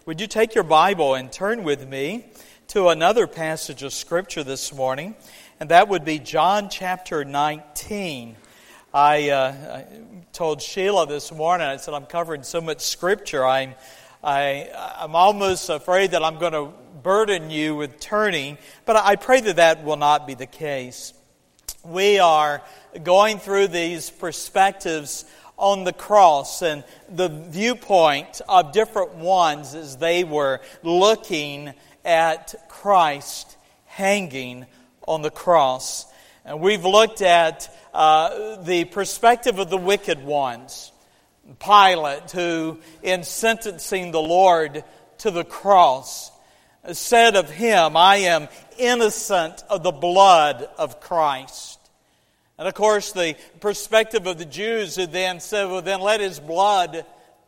Would you take your Bible and turn with me to another passage of Scripture this morning, and that would be John chapter 19. I told Sheila this morning, I said, I'm covering so much Scripture, I'm almost afraid that I'm going to burden you with turning, but I pray that that will not be the case. We are going through these perspectives on the cross and the viewpoint of different ones as they were looking at Christ hanging on the cross. And we've looked at the perspective of the wicked ones. Pilate, who in sentencing the Lord to the cross, said of him, I am innocent of the blood of Christ. And of course, the perspective of the Jews who then said, well, then let his blood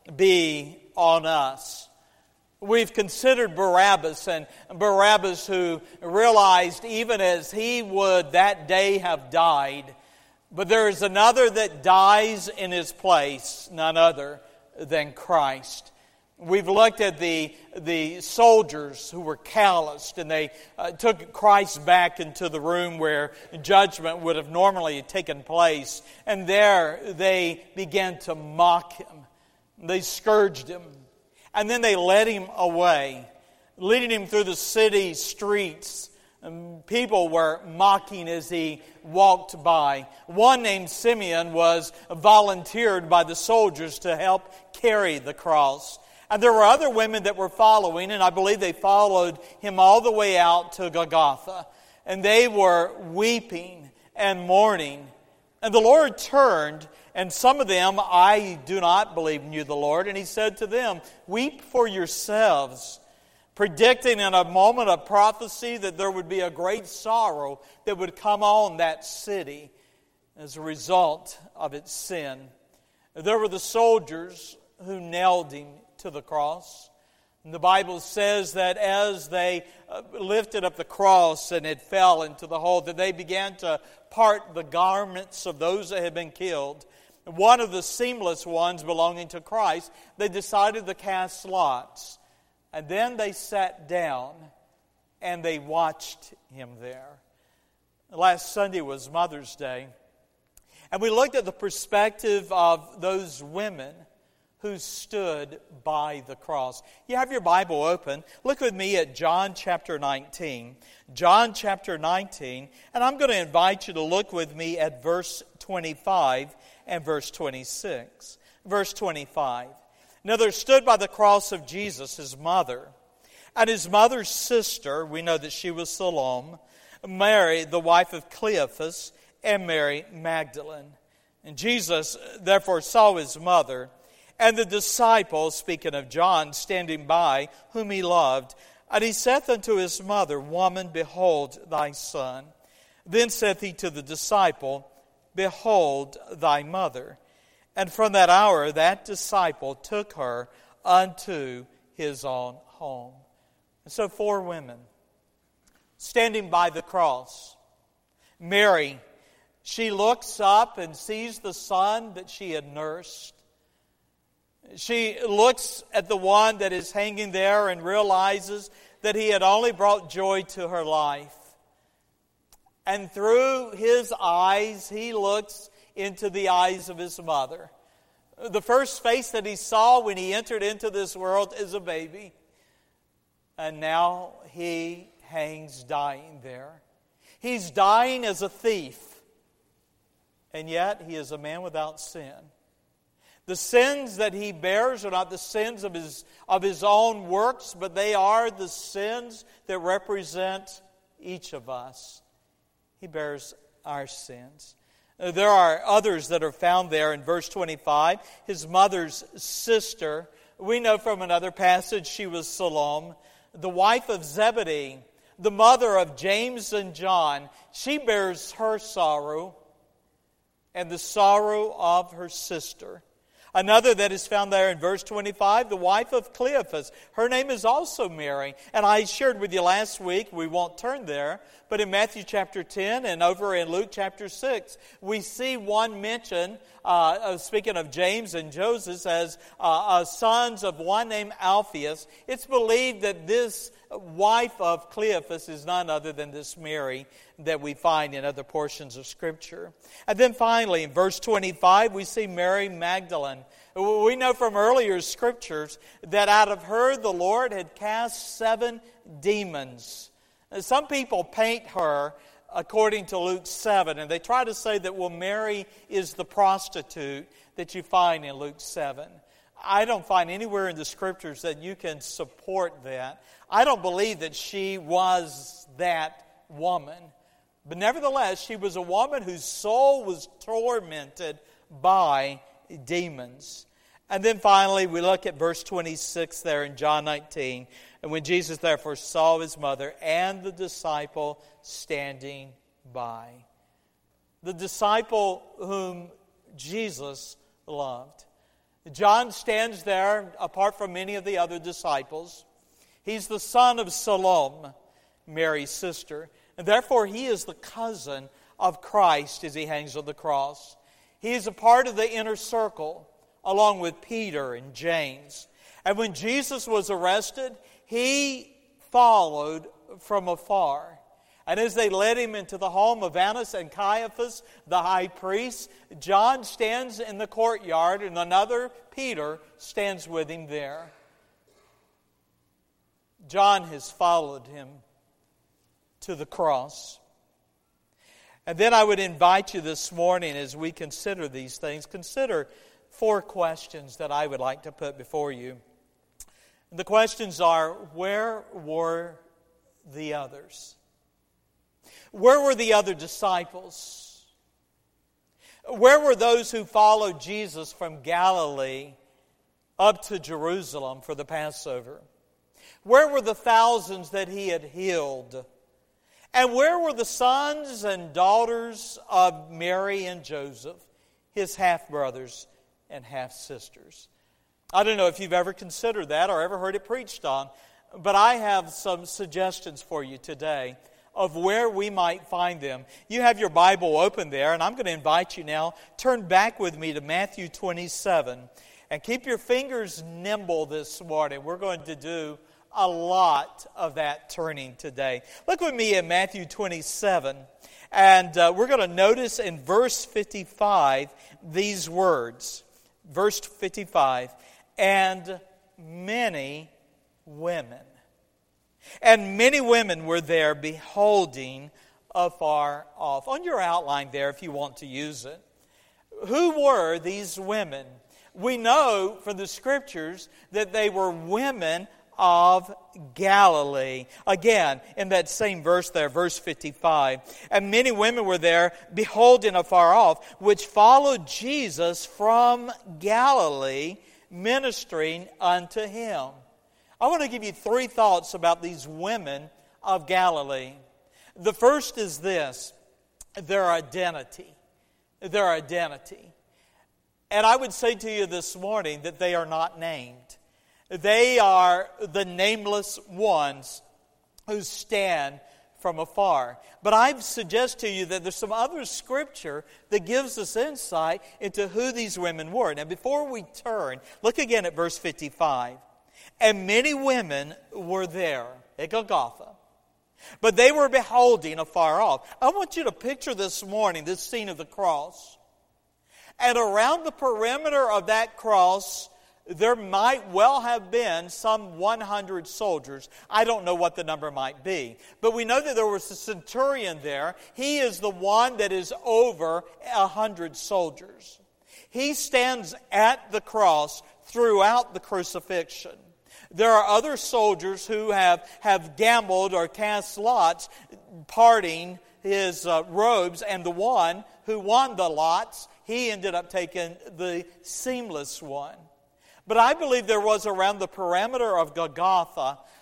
be on us. We've considered Barabbas, and Barabbas who realized even as he would that day have died, but there is another that dies in his place, none other than Christ. We've looked at the soldiers who were calloused, and they took Christ back into the room where judgment would have normally taken place. And there they began to mock him. They scourged him. And then they led him away, leading him through the city streets. And people were mocking as he walked by. One named Simeon was volunteered by the soldiers to help carry the cross. And there were other women that were following, and I believe they followed him all the way out to Golgotha. And they were weeping and mourning. And the Lord turned, and some of them, I do not believe, knew the Lord. And He said to them, weep for yourselves, predicting in a moment of prophecy that there would be a great sorrow that would come on that city as a result of its sin. There were the soldiers who nailed him to the cross. And the Bible says that as they lifted up the cross and it fell into the hole, that they began to part the garments of those that had been killed. One of the seamless ones belonging to Christ, they decided to cast lots. And then they sat down and they watched him there. Last Sunday was Mother's Day. And we looked at the perspective of those women who stood by the cross. You have your Bible open. Look with me at John chapter 19. John chapter 19. And I'm going to invite you to look with me at verse 25 and verse 26. Verse 25. Now there stood by the cross of Jesus his mother, and his mother's sister, we know that she was Salome, Mary, the wife of Cleophas, and Mary Magdalene. And Jesus therefore saw his mother, and the disciples, speaking of John, standing by, whom he loved. And he saith unto his mother, Woman, behold thy son. Then saith he to the disciple, Behold thy mother. And from that hour that disciple took her unto his own home. And so 4 women standing by the cross. Mary, she looks up and sees the son that she had nursed. She looks at the one that is hanging there and realizes that he had only brought joy to her life. And through his eyes, he looks into the eyes of his mother. The first face that he saw when he entered into this world is a baby. And now he hangs dying there. He's dying as a thief. And yet he is a man without sin. The sins that he bears are not the sins of his own works, but they are the sins that represent each of us. He bears our sins. There are others that are found there in verse 25. His mother's sister, we know from another passage she was Salome, the wife of Zebedee, the mother of James and John. She bears her sorrow and the sorrow of her sister. Another that is found there in verse 25, the wife of Cleophas. Her name is also Mary. And I shared with you last week, we won't turn there, but in Matthew chapter 10 and over in Luke chapter 6, we see one mention, speaking of James and Joseph, as sons of one named Alphaeus. It's believed that this wife of Cleophas is none other than this Mary that we find in other portions of Scripture. And then finally, in verse 25, we see Mary Magdalene. We know from earlier Scriptures that out of her the Lord had cast 7 demons. Some people paint her according to Luke 7, and they try to say that, well, Mary is the prostitute that you find in Luke 7. I don't find anywhere in the Scriptures that you can support that. I don't believe that she was that woman. But nevertheless, she was a woman whose soul was tormented by demons. And then finally, we look at verse 26 there in John 19. And when Jesus therefore saw his mother and the disciple standing by. The disciple whom Jesus loved. John stands there apart from many of the other disciples. He's the son of Salome, Mary's sister. And therefore, he is the cousin of Christ as he hangs on the cross. He is a part of the inner circle, along with Peter and James. And when Jesus was arrested, he followed from afar. And as they led him into the home of Annas and Caiaphas, the high priest, John stands in the courtyard, and another, Peter, stands with him there. John has followed him to the cross. And then I would invite you this morning, as we consider these things, consider 4 questions that I would like to put before you. The questions are, where were the others? Where were the other disciples? Where were those who followed Jesus from Galilee up to Jerusalem for the Passover? Where were the thousands that he had healed? And where were the sons and daughters of Mary and Joseph, his half-brothers and half-sisters? I don't know if you've ever considered that or ever heard it preached on, but I have some suggestions for you today of where we might find them. You have your Bible open there, and I'm going to invite you now, turn back with me to Matthew 27, and keep your fingers nimble this morning. We're going to do a lot of that turning today. Look with me at Matthew 27, and we're going to notice in verse 55 these words. Verse 55, and many women. And many women were there beholding afar off. On your outline there, if you want to use it. Who were these women? We know from the Scriptures that they were women of Galilee. Again, in that same verse there, verse 55. And many women were there, beholding afar off, which followed Jesus from Galilee, ministering unto him. I want to give you 3 thoughts about these women of Galilee. The first is this, their identity. Their identity. And I would say to you this morning that they are not named. They are the nameless ones who stand from afar. But I suggest to you that there's some other Scripture that gives us insight into who these women were. Now, before we turn, look again at verse 55. And many women were there at Golgotha, but they were beholding afar off. I want you to picture this morning, this scene of the cross. And around the perimeter of that cross, there might well have been some 100 soldiers. I don't know what the number might be. But we know that there was a centurion there. He is the one that is over 100 soldiers. He stands at the cross throughout the crucifixion. There are other soldiers who have gambled or cast lots, parting his robes, and the one who won the lots, he ended up taking the seamless one. But I believe there was around the perimeter of Golgotha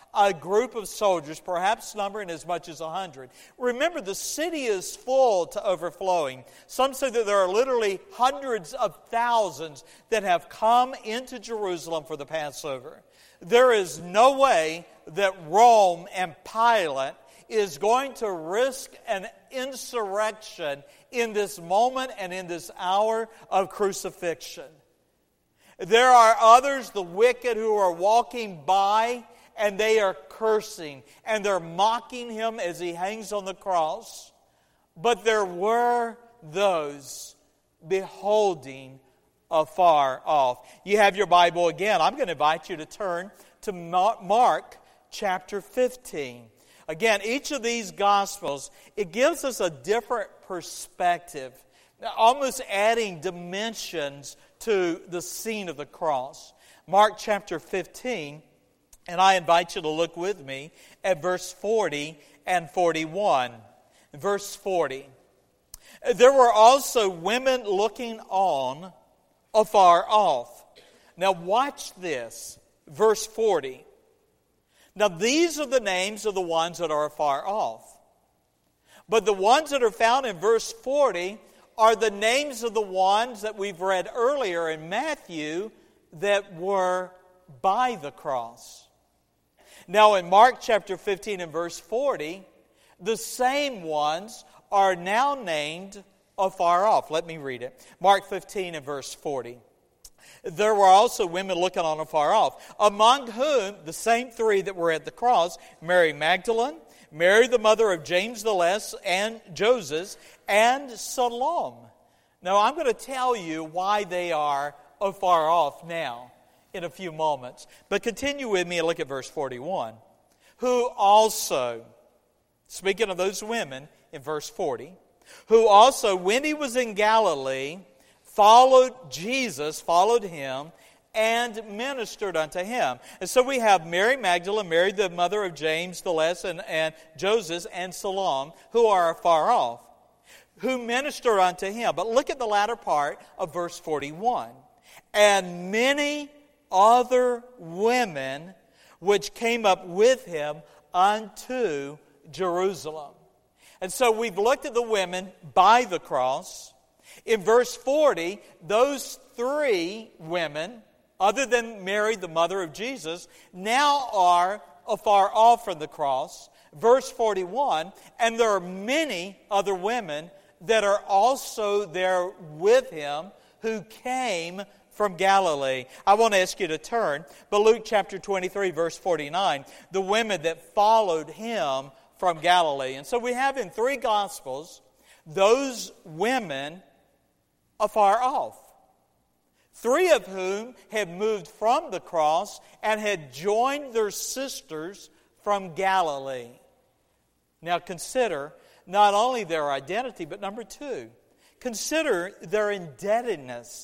a group of soldiers, perhaps numbering as much as 100. Remember, the city is full to overflowing. Some say that there are literally hundreds of thousands that have come into Jerusalem for the Passover. There is no way that Rome and Pilate is going to risk an insurrection in this moment and in this hour of crucifixion. There are others, the wicked, who are walking by and they are cursing and they're mocking him as he hangs on the cross. But there were those beholding afar off. You have your Bible again. I'm going to invite you to turn to Mark chapter 15. Again, each of these Gospels, it gives us a different perspective, almost adding dimensions to the scene of the cross. Mark chapter 15, and I invite you to look with me at verse 40 and 41. Verse 40. There were also women looking on afar off. Now watch this. Verse 40. Now these are the names of the ones that are afar off. But the ones that are found in verse 40 are the names of the ones that we've read earlier in Matthew that were by the cross. Now in Mark chapter 15 and verse 40, the same ones are now named afar off. Let me read it. Mark 15 and verse 40. There were also women looking on afar off, among whom the same three that were at the cross, Mary Magdalene, Mary the mother of James the Less and Joseph, and Salome. Now I'm going to tell you why they are afar off now in a few moments. But continue with me and look at verse 41. Who also, speaking of those women in verse 40, who also when he was in Galilee followed him, and ministered unto him. And so we have Mary Magdalene, Mary the mother of James the Less, and Joseph, and Salome, who are afar off, who ministered unto him. But look at the latter part of verse 41. And many other women which came up with him unto Jerusalem. And so we've looked at the women by the cross. In verse 40, those three women, other than Mary, the mother of Jesus, now are afar off from the cross. Verse 41, and there are many other women that are also there with him who came from Galilee. I want to ask you to turn, but Luke chapter 23, verse 49, the women that followed him from Galilee. And so we have in three Gospels those women afar off, three of whom had moved from the cross and had joined their sisters from Galilee. Now consider not only their identity, but number two, consider their indebtedness.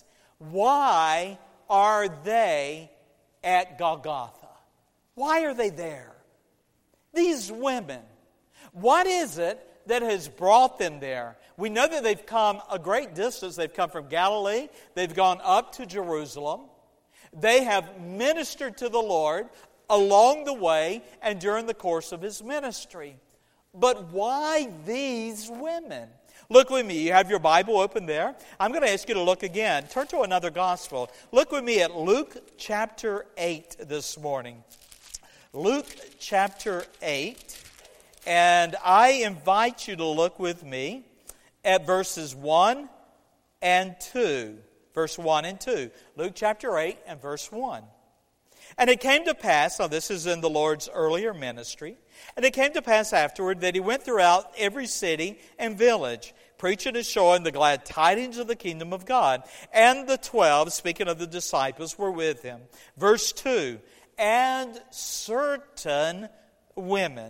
Why are they at Golgotha? Why are they there? These women, what is it that has brought them there? We know that they've come a great distance. They've come from Galilee. They've gone up to Jerusalem. They have ministered to the Lord along the way and during the course of his ministry. But why these women? Look with me. You have your Bible open there. I'm going to ask you to look again. Turn to another gospel. Look with me at Luke chapter 8 this morning. Luke chapter 8. And I invite you to look with me at verses 1 and 2. Verse 1 and 2. Luke chapter 8 and verse 1. And it came to pass, now this is in the Lord's earlier ministry, and it came to pass afterward that he went throughout every city and village, preaching and showing the glad tidings of the kingdom of God. And the 12, speaking of the disciples, were with him. Verse 2, and certain women,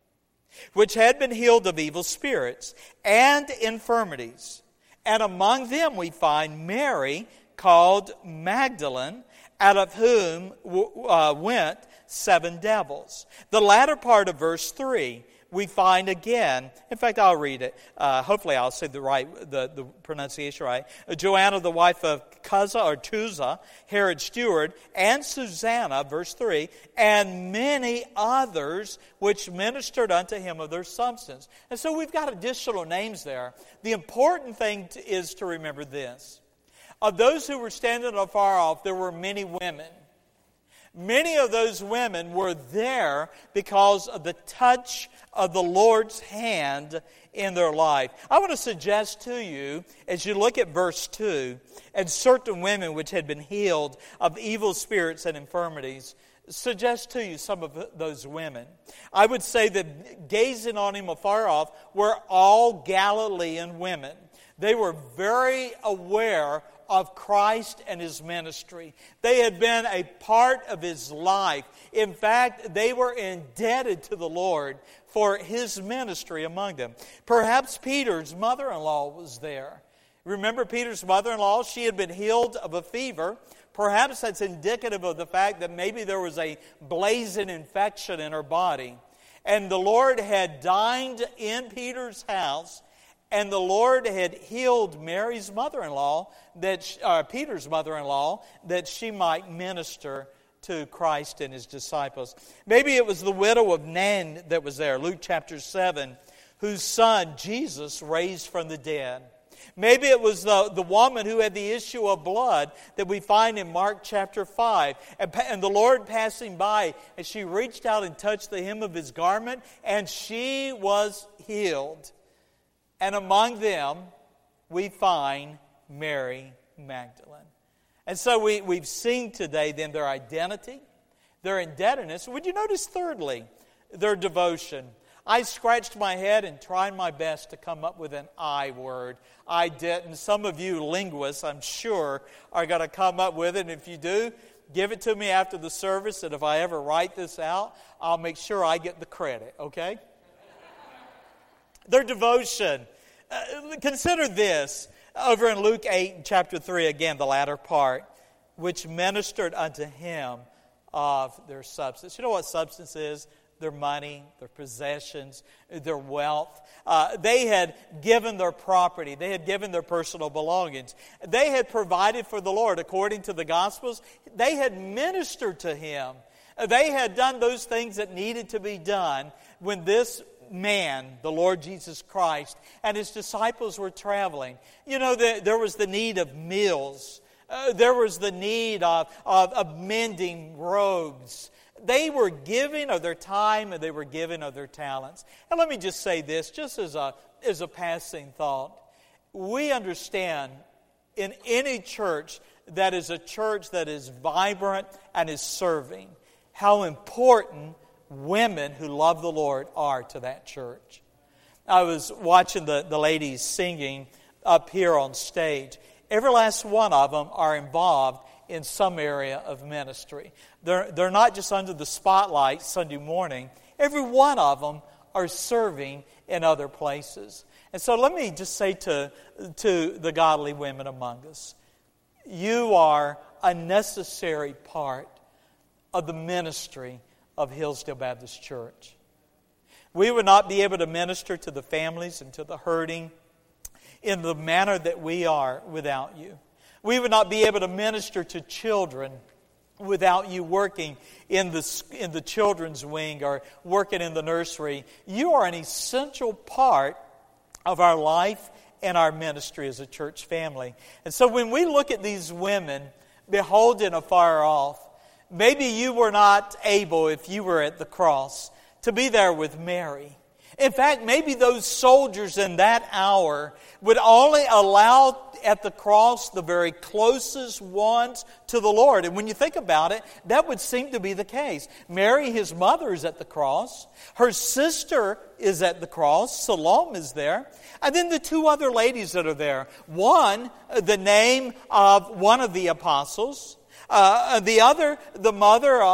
which had been healed of evil spirits and infirmities. And among them we find Mary, called Magdalene, out of whom went 7 devils. The latter part of verse 3, we find again, in fact, I'll read it. Hopefully I'll say the pronunciation right. Joanna, the wife of Chuza, Herod's steward, and Susanna, verse 3, and many others which ministered unto him of their substance. And so we've got additional names there. The important thing is to remember this. Of those who were standing afar off, there were many women. Many of those women were there because of the touch of the Lord's hand in their life. I want to suggest to you, as you look at verse 2, and certain women which had been healed of evil spirits and infirmities, suggest to you some of those women. I would say that gazing on him afar off were all Galilean women. They were very aware of Christ and His ministry. They had been a part of His life. In fact, they were indebted to the Lord for His ministry among them. Perhaps Peter's mother-in-law was there. Remember Peter's mother-in-law? She had been healed of a fever. Perhaps that's indicative of the fact that maybe there was a blazing infection in her body. And the Lord had dined in Peter's house, and the Lord had healed Mary's mother-in-law, Peter's mother-in-law, that she might minister to Christ and His disciples. Maybe it was the widow of Nain that was there, Luke chapter 7, whose son Jesus raised from the dead. Maybe it was the woman who had the issue of blood that we find in Mark chapter 5. And the Lord passing by, and she reached out and touched the hem of His garment, and she was healed. And among them, we find Mary Magdalene. And so we've seen today then their identity, their indebtedness. Would you notice thirdly, their devotion? I scratched my head and tried my best to come up with an I word. I didn't. Some of you linguists, I'm sure, are going to come up with it. And if you do, give it to me after the service. And if I ever write this out, I'll make sure I get the credit, okay? Their devotion. Consider this. Over in Luke 8, chapter 3, again, the latter part, which ministered unto him of their substance. You know what substance is? Their money, their possessions, their wealth. They had given their property. They had given their personal belongings. They had provided for the Lord according to the Gospels. They had ministered to Him. They had done those things that needed to be done when this man, the Lord Jesus Christ, and His disciples were traveling. You know, there was the need of meals. There was the need of mending roads. They were giving of their time, and they were giving of their talents. And let me just say this, just as a passing thought. We understand in any church that is a church that is vibrant and is serving, how important women who love the Lord are to that church. I was watching the ladies singing up here on stage. Every last one of them are involved in some area of ministry. They're not just under the spotlight Sunday morning. Every one of them are serving in other places. And so let me just say to the godly women among us, you are a necessary part of the ministry of Hillsdale Baptist Church. We would not be able to minister to the families and to the hurting in the manner that we are without you. We would not be able to minister to children without you working in the children's wing or working in the nursery. You are an essential part of our life and our ministry as a church family. And so when we look at these women beholding afar off, maybe you were not able, if you were at the cross, to be there with Mary. In fact, maybe those soldiers in that hour would only allow at the cross the very closest ones to the Lord. And when you think about it, that would seem to be the case. Mary, His mother, is at the cross. Her sister is at the cross. Salome is there. And then the two other ladies that are there. One, the name of one of the apostles. The other, the mother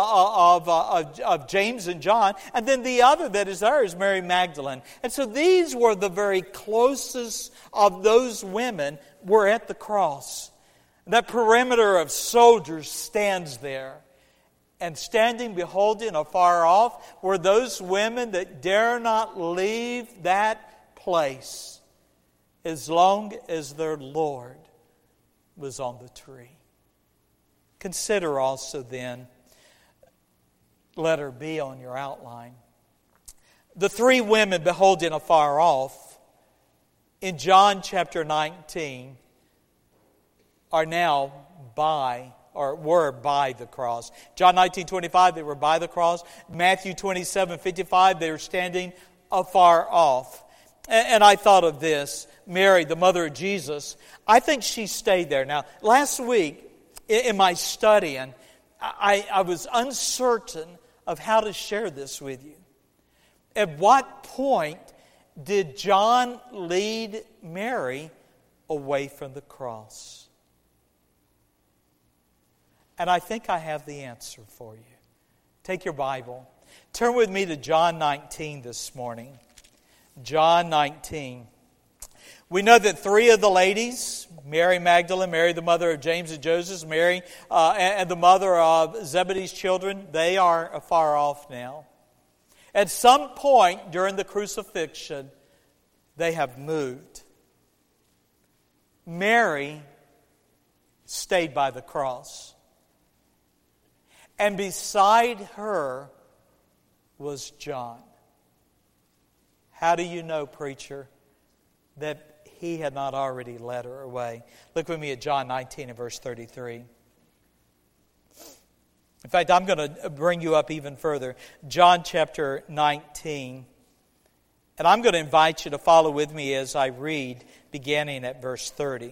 of James and John, and then the other that is there is Mary Magdalene. And so these were the very closest of those women were at the cross. That perimeter of soldiers stands there. And standing beholding afar off were those women that dare not leave that place as long as their Lord was on the tree. Consider also then, letter B on your outline, the three women beholding afar off in John chapter 19 are now were by the cross. John 19:25, they were by the cross. Matthew 27:55, they were standing afar off. And I thought of this, Mary, the mother of Jesus, I think she stayed there. Now, last week, in my studying, I was uncertain of how to share this with you. At what point did John lead Mary away from the cross? And I think I have the answer for you. Take your Bible. Turn with me to John 19 this morning. John 19. We know that three of the ladies, Mary Magdalene, Mary the mother of James and Joseph, Mary and the mother of Zebedee's children, they are afar off now. At some point during the crucifixion, they have moved. Mary stayed by the cross. And beside her was John. How do you know, preacher, that he had not already led her away? Look with me at John 19 and verse 33. In fact, I'm going to bring you up even further. John chapter 19. And I'm going to invite you to follow with me as I read, beginning at verse 30.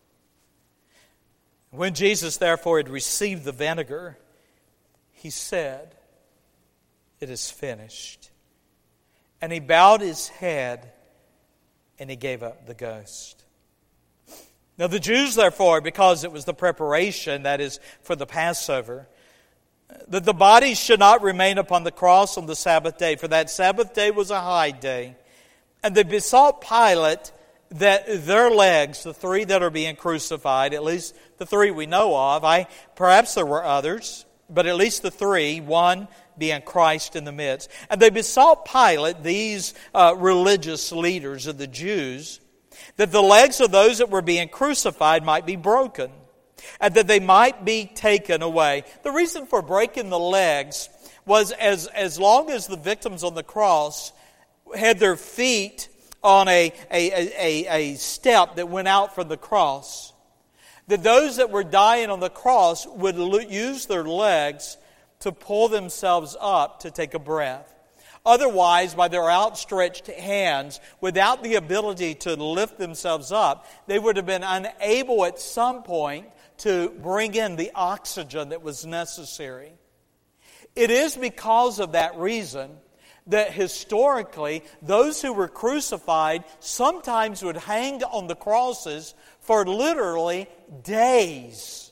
When Jesus, therefore, had received the vinegar, He said, "It is finished." And He bowed His head and He gave up the ghost. Now the Jews, therefore, because it was the preparation, that is, for the Passover, that the bodies should not remain upon the cross on the Sabbath day, for that Sabbath day was a high day. And they besought Pilate that their legs, the three that are being crucified, at least the three we know of, perhaps there were others, but at least the three, one being Christ in the midst. And they besought Pilate, these religious leaders of the Jews, that the legs of those that were being crucified might be broken, and that they might be taken away. The reason for breaking the legs was as long as the victims on the cross had their feet on a step that went out from the cross, that those that were dying on the cross would use their legs to pull themselves up to take a breath. Otherwise, by their outstretched hands, without the ability to lift themselves up, they would have been unable at some point to bring in the oxygen that was necessary. It is because of that reason that historically, those who were crucified sometimes would hang on the crosses for literally days.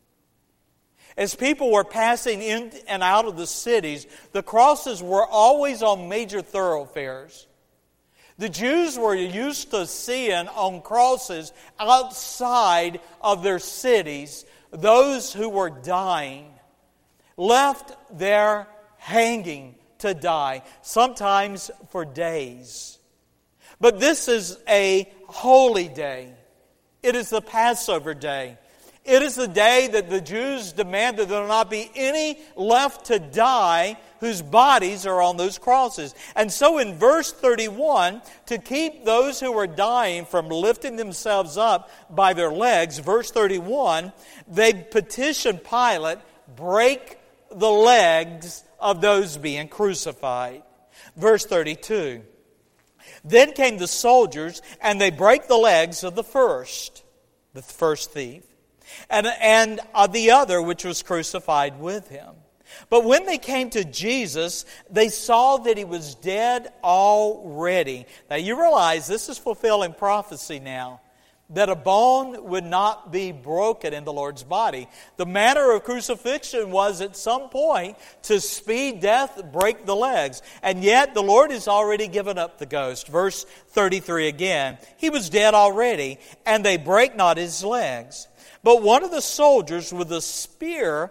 As people were passing in and out of the cities, the crosses were always on major thoroughfares. The Jews were used to seeing on crosses outside of their cities those who were dying, left there hanging to die, sometimes for days. But this is a holy day. It is the Passover day. It is the day that the Jews demand that there not be any left to die whose bodies are on those crosses. And so in verse 31, to keep those who are dying from lifting themselves up by their legs, verse 31, they petitioned Pilate, break the legs of those being crucified. Verse 32, then came the soldiers, and they brake the legs of the first thief, and of the other which was crucified with him. But when they came to Jesus, they saw that He was dead already. Now you realize this is fulfilling prophecy now, that a bone would not be broken in the Lord's body. The manner of crucifixion was at some point to speed death, break the legs. And yet the Lord has already given up the ghost. Verse 33 again, He was dead already, and they brake not His legs. But one of the soldiers with a spear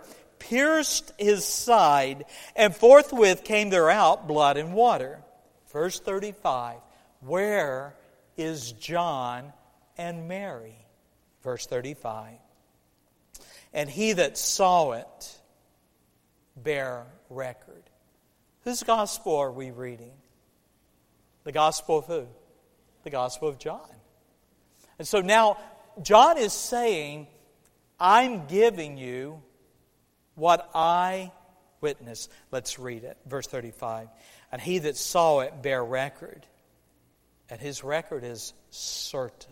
pierced his side, and forthwith came there out blood and water. Verse 35, where is John and Mary? Verse 35, and he that saw it bare record. Whose gospel are we reading? The gospel of who? The gospel of John. And so now John is saying, I'm giving you what I witnessed. Let's read it. Verse 35. And he that saw it bare record, and his record is certain.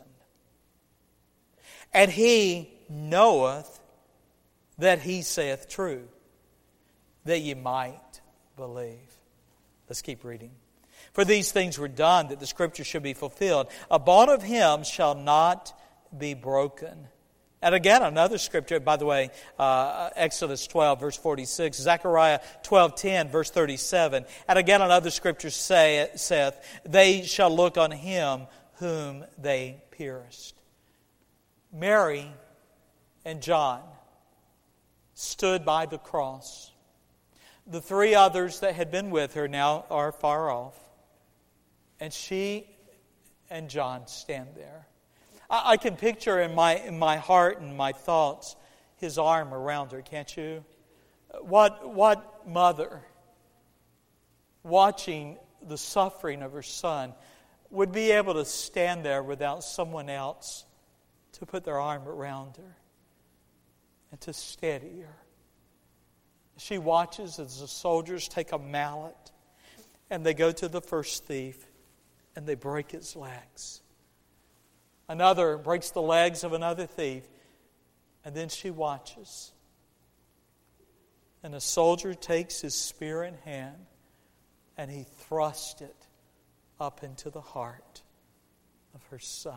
And he knoweth that he saith true, that ye might believe. Let's keep reading. For these things were done, that the Scripture should be fulfilled. A bond of him shall not be broken. And again, another Scripture, by the way, Exodus 12, verse 46, Zechariah 12:10, verse 37. And again, another Scripture saith, they shall look on him whom they pierced. Mary and John stood by the cross. The three others that had been with her now are far off. And she and John stand there. I can picture in my heart and my thoughts his arm around her, can't you? What mother, watching the suffering of her son, would be able to stand there without someone else to put their arm around her and to steady her? She watches as the soldiers take a mallet and they go to the first thief and they break his legs. Another breaks the legs of another thief, and then she watches. And a soldier takes his spear in hand and he thrusts it up into the heart of her son.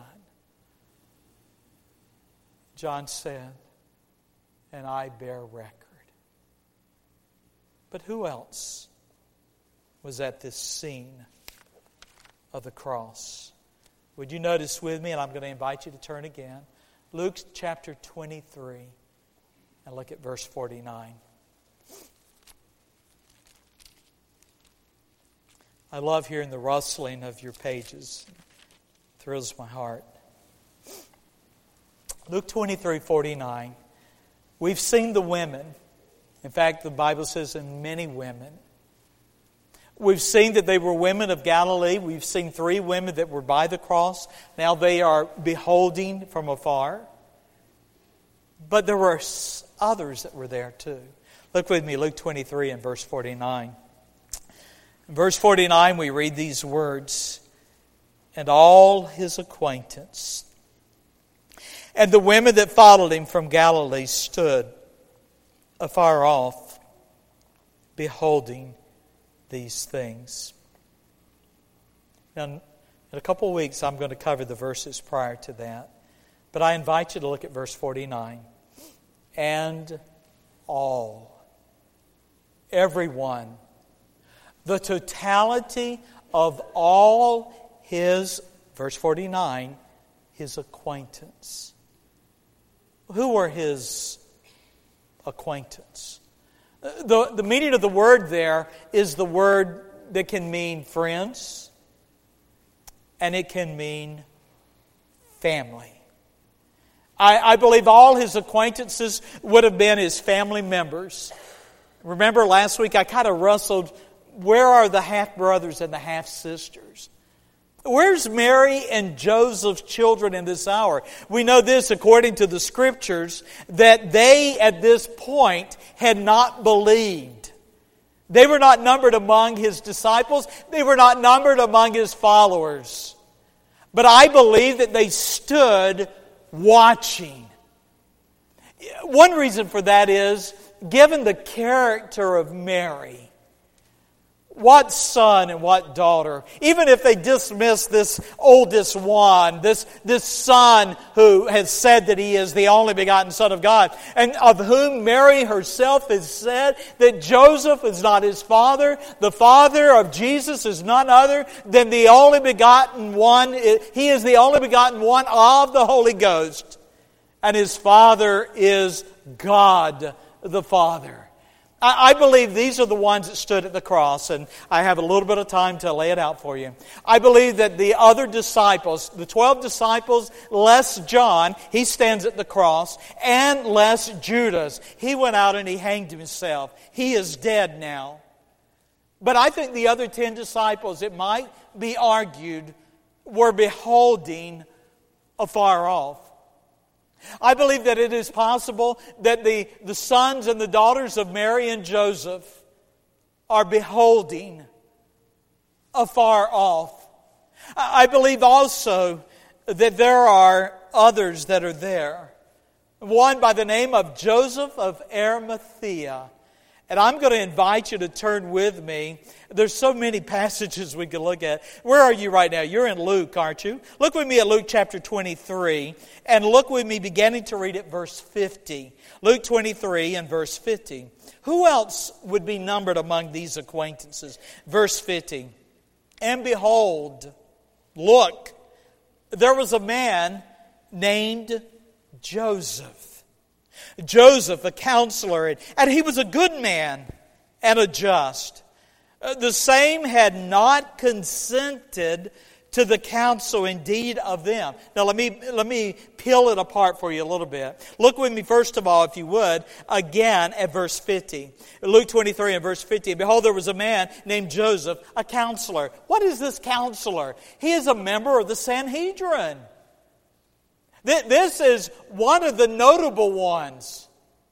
John said, and I bear record. But who else was at this scene of the cross? Would you notice with me, and I'm going to invite you to turn again, Luke chapter 23, and look at verse 49. I love hearing the rustling of your pages. It thrills my heart. Luke 23:49. We've seen the women. In fact, the Bible says, and many women. We've seen that they were women of Galilee. We've seen three women that were by the cross. Now they are beholding from afar. But there were others that were there too. Look with me, Luke 23 and verse 49. In verse 49 we read these words, and all his acquaintance and the women that followed him from Galilee stood afar off, beholding these things. Now, in a couple of weeks, I'm going to cover the verses prior to that. But I invite you to look at verse 49. And all, everyone, the totality of all his, verse 49, his acquaintance. Who were his acquaintance? The meaning of the word there is the word that can mean friends, and it can mean family. I believe all his acquaintances would have been his family members. Remember last week I kind of wrestled, where are the half-brothers and the half-sisters? Where's Mary and Joseph's children in this hour? We know this according to the Scriptures, that they at this point had not believed. They were not numbered among his disciples. They were not numbered among his followers. But I believe that they stood watching. One reason for that is, given the character of Mary, what son and what daughter, even if they dismiss this oldest one, this son who has said that he is the only begotten Son of God, and of whom Mary herself has said that Joseph is not his father, the father of Jesus is none other than the only begotten one. He is the only begotten one of the Holy Ghost, and his father is God the Father. I believe these are the ones that stood at the cross, and I have a little bit of time to lay it out for you. I believe that the other disciples, the 12 disciples, less John, he stands at the cross, and less Judas. He went out and he hanged himself. He is dead now. But I think the other 10 disciples, it might be argued, were beholding afar off. I believe that it is possible that the sons and the daughters of Mary and Joseph are beholding afar off. I believe also that there are others that are there. One by the name of Joseph of Arimathea. And I'm going to invite you to turn with me. There's so many passages we could look at. Where are you right now? You're in Luke, aren't you? Look with me at Luke chapter 23. And look with me beginning to read at verse 50. Luke 23 and verse 50. Who else would be numbered among these acquaintances? Verse 50. And behold, look, there was a man named Joseph. Joseph, a counselor, and he was a good man and a just. The same had not consented to the counsel indeed of them. Now let me peel it apart for you a little bit. Look with me first of all, if you would, again at verse 50. Luke 23 and verse 50. Behold, there was a man named Joseph, a counselor. What is this counselor? He is a member of the Sanhedrin. This is one of the notable ones.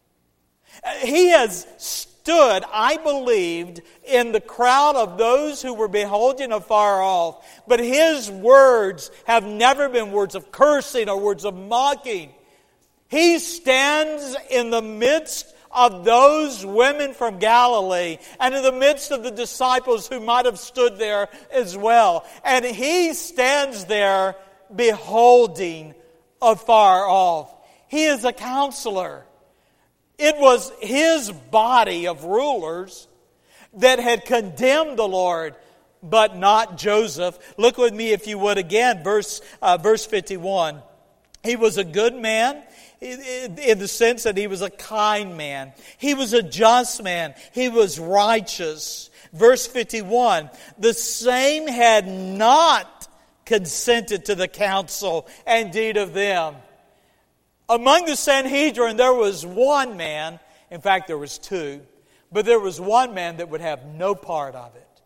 He has stood, I believed, in the crowd of those who were beholding afar off. But his words have never been words of cursing or words of mocking. He stands in the midst of those women from Galilee and in the midst of the disciples who might have stood there as well. And he stands there beholding afar off. He is a counselor. It was his body of rulers that had condemned the Lord, but not Joseph. Look with me, if you would, again, verse 51. He was a good man in the sense that he was a kind man. He was a just man. He was righteous. Verse 51, the same had not consented to the counsel and deed of them. Among the Sanhedrin, there was one man, in fact there was two, but there was one man that would have no part of it.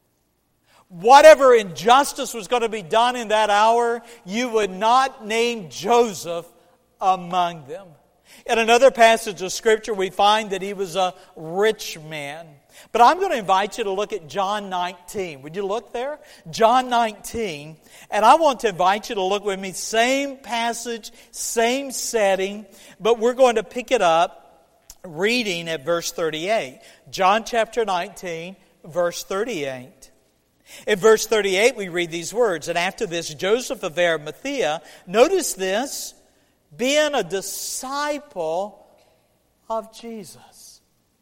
Whatever injustice was going to be done in that hour, you would not name Joseph among them. In another passage of Scripture, we find that he was a rich man. But I'm going to invite you to look at John 19. Would you look there? John 19. And I want to invite you to look with me. Same passage, same setting, but we're going to pick it up reading at verse 38. John chapter 19, verse 38. In verse 38, we read these words, and after this, Joseph of Arimathea, notice this, being a disciple of Jesus.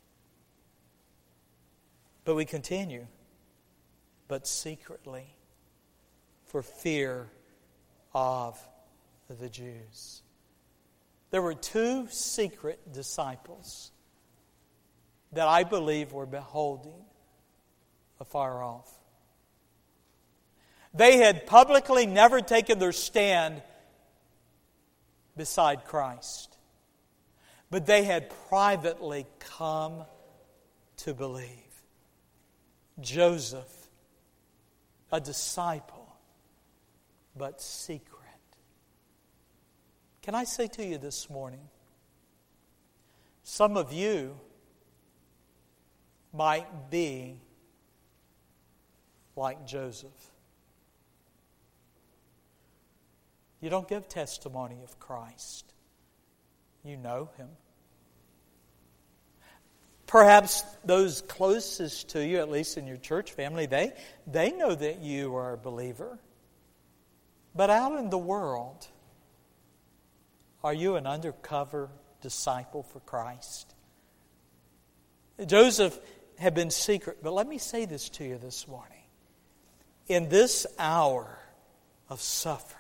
But we continue, but secretly, for fear of the Jews. There were two secret disciples that I believe were beholding afar off. They had publicly never taken their stand beside Christ, but they had privately come to believe. Joseph, a disciple, but secret. Can I say to you this morning, some of you might be like Joseph. You don't give testimony of Christ. You know Him. Perhaps those closest to you, at least in your church family, they know that you are a believer. But out in the world, are you an undercover disciple for Christ? Joseph had been secret, but let me say this to you this morning. In this hour of suffering,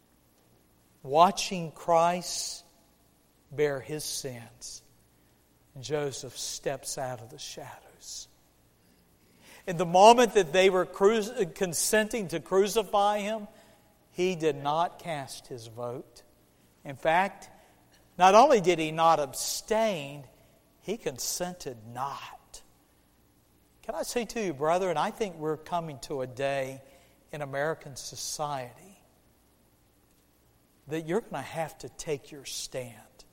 watching Christ bear His sins, Joseph steps out of the shadows. In the moment that they were consenting to crucify him, he did not cast his vote. In fact, not only did he not abstain, he consented not. Can I say to you, brethren, I think we're coming to a day in American society that you're going to have to take your stand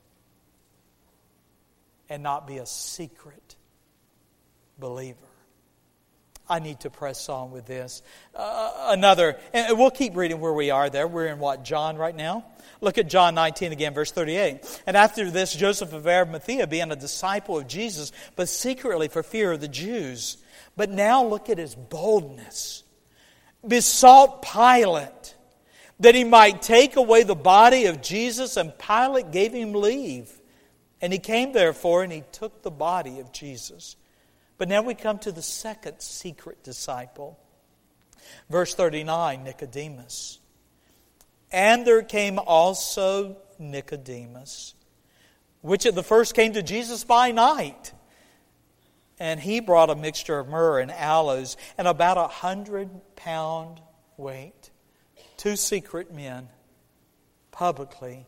and not be a secret believer. I need to press on with this. And we'll keep reading where we are there. We're in John right now? Look at John 19 again, verse 38. And after this, Joseph of Arimathea, being a disciple of Jesus, but secretly for fear of the Jews. But now look at his boldness. Besought Pilate that he might take away the body of Jesus, and Pilate gave him leave. And he came therefore, and he took the body of Jesus. But now we come to the second secret disciple. Verse 39, Nicodemus. And there came also Nicodemus, which at the first came to Jesus by night. And he brought a mixture of myrrh and aloes and about 100-pound weight. Two secret men publicly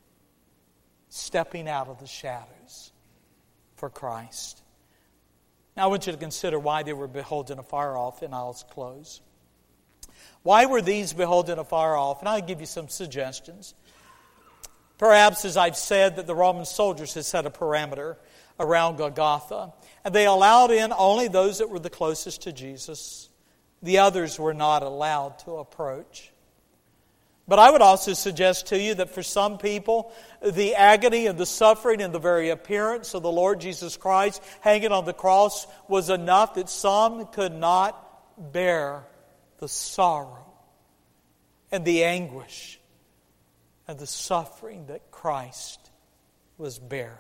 stepping out of the shadows for Christ. Now I want you to consider why they were beholden afar off, and I'll close. Why were these beholden afar off? And I'll give you some suggestions. Perhaps, as I've said, that the Roman soldiers had set a parameter around Golgotha, and they allowed in only those that were the closest to Jesus. The others were not allowed to approach. But I would also suggest to you that for some people, the agony and the suffering and the very appearance of the Lord Jesus Christ hanging on the cross was enough that some could not bear the sorrow and the anguish and the suffering that Christ was bearing.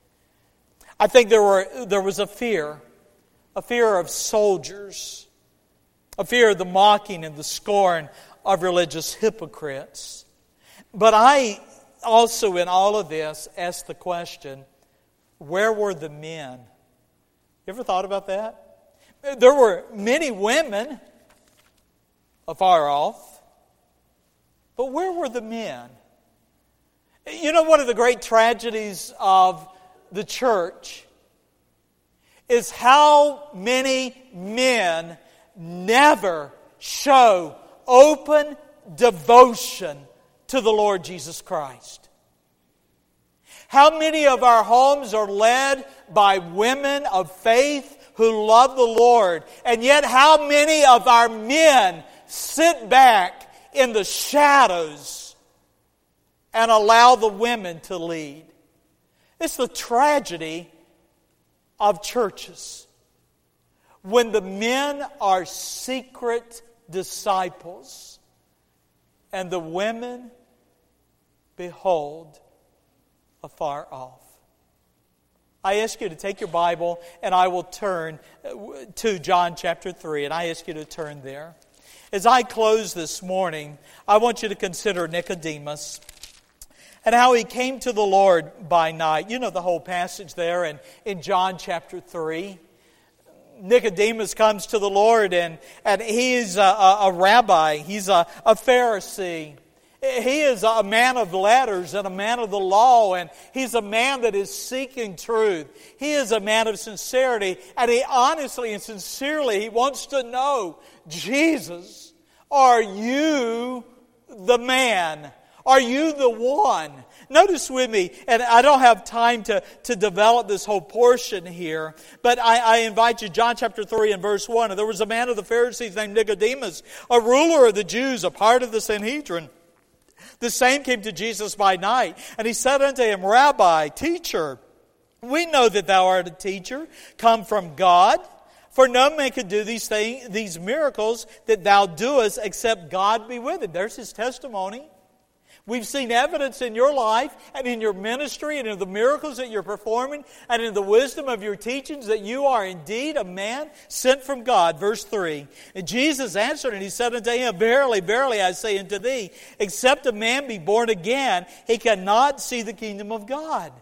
I think there was a fear of soldiers, a fear of the mocking and the scorn of religious hypocrites. But I also, in all of this, ask the question, where were the men? You ever thought about that? There were many women afar off, but where were the men? You know, one of the great tragedies of the church is how many men never show open devotion to the Lord Jesus Christ. How many of our homes are led by women of faith who love the Lord, and yet how many of our men sit back in the shadows and allow the women to lead? It's the tragedy of churches when the men are secret disciples and the women behold afar off. I ask you to take your Bible, and I will turn to John chapter 3, and I ask you to turn there. As I close this morning, I want you to consider Nicodemus and how he came to the Lord by night. You know the whole passage there in John chapter 3. Nicodemus comes to the Lord, and he's a rabbi. He's a Pharisee. He is a man of letters and a man of the law, and he's a man that is seeking truth. He is a man of sincerity, and he honestly and sincerely, he wants to know, Jesus, are you the man? Are you the one? Notice with me, and I don't have time to develop this whole portion here, but I invite you, John chapter 3 and verse 1. And there was a man of the Pharisees named Nicodemus, a ruler of the Jews, a part of the Sanhedrin. The same came to Jesus by night, and he said unto him, Rabbi, teacher, we know that thou art a teacher, come from God. For no man could do these miracles that thou doest, except God be with him. There's his testimony. We've seen evidence in your life and in your ministry and in the miracles that you're performing and in the wisdom of your teachings that you are indeed a man sent from God. Verse 3. And Jesus answered and he said unto him, Verily, verily, I say unto thee, except a man be born again, he cannot see the kingdom of God.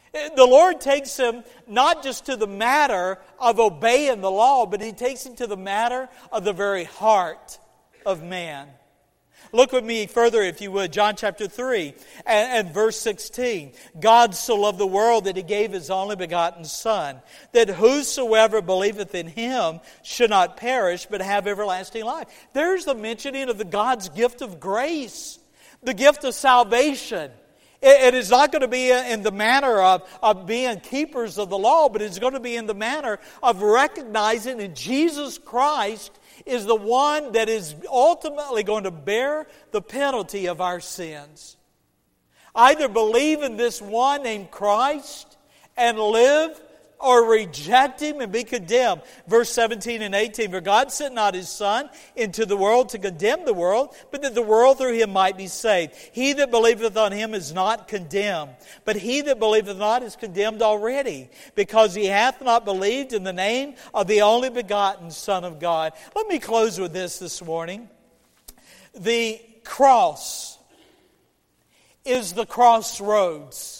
The Lord takes him not just to the matter of obeying the law, but He takes him to the matter of the very heart of man. Look with me further, if you would, John chapter 3 and verse 16. God so loved the world that He gave His only begotten Son, that whosoever believeth in Him should not perish, but have everlasting life. There's the mentioning of the God's gift of grace, the gift of salvation. It is not going to be in the manner of being keepers of the law, but it's going to be in the manner of recognizing that Jesus Christ is the one that is ultimately going to bear the penalty of our sins. Either believe in this one named Christ and live, or reject Him and be condemned. Verse 17 and 18, for God sent not His Son into the world to condemn the world, but that the world through Him might be saved. He that believeth on Him is not condemned, but he that believeth not is condemned already, because he hath not believed in the name of the only begotten Son of God. Let me close with this morning. The cross is the crossroads.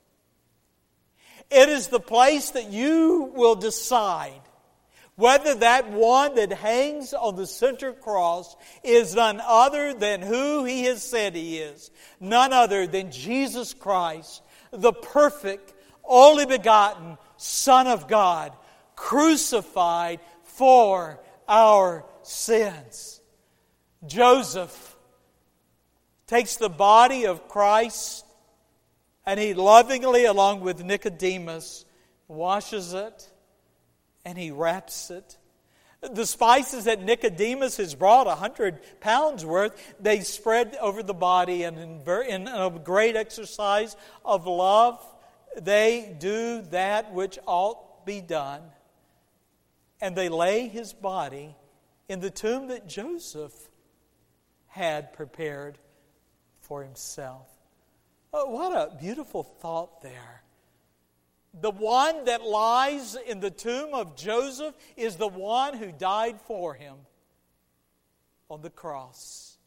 It is the place that you will decide whether that one that hangs on the center cross is none other than who He has said He is. None other than Jesus Christ, the perfect, only begotten Son of God, crucified for our sins. Joseph takes the body of Christ, and he lovingly, along with Nicodemus, washes it and he wraps it. The spices that Nicodemus has brought, 100 pounds worth, they spread over the body, and in a great exercise of love, they do that which ought be done. And they lay His body in the tomb that Joseph had prepared for himself. Oh, what a beautiful thought there. The one that lies in the tomb of Joseph is the one who died for him on the cross.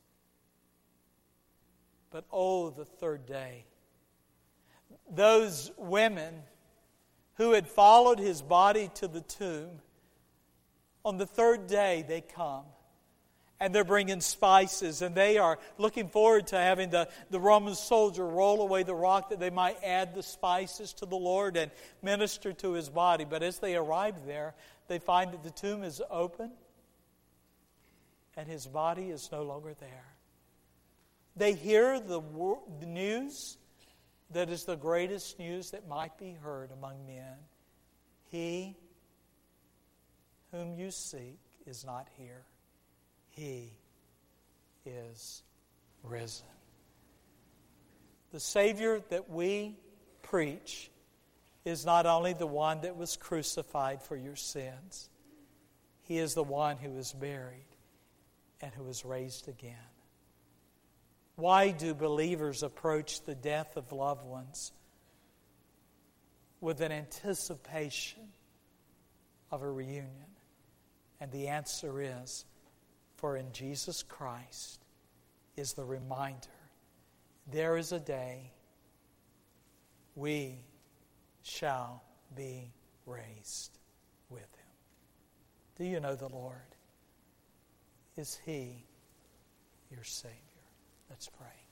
But oh, the third day, those women who had followed his body to the tomb, on the third day they come. And they're bringing spices, and they are looking forward to having the Roman soldier roll away the rock that they might add the spices to the Lord and minister to His body. But as they arrive there, they find that the tomb is open and His body is no longer there. They hear the news that is the greatest news that might be heard among men. He whom you seek is not here. He is risen. The Savior that we preach is not only the one that was crucified for your sins. He is the one who was buried and who was raised again. Why do believers approach the death of loved ones with an anticipation of a reunion? And the answer is, for in Jesus Christ is the reminder, there is a day we shall be raised with Him. Do you know the Lord? Is He your Savior? Let's pray.